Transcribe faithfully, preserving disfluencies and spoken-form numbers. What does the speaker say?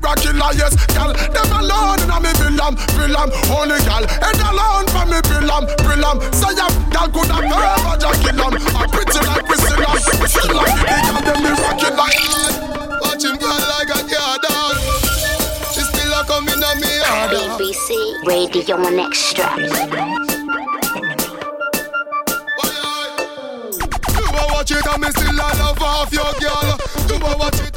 killer, yes, gal. Them alone in a me villam, villam. Only gal, and alone for me villam, villam. Say ya, gal could have never just kill 'em. I'm pretty like Priscilla, Priscilla. They got them me rocking like. Watch him girl like a car dog. She still a coming on me hard. B B C Radio on Extra. Do I watch it and me still a love off your girl. Do I watch it?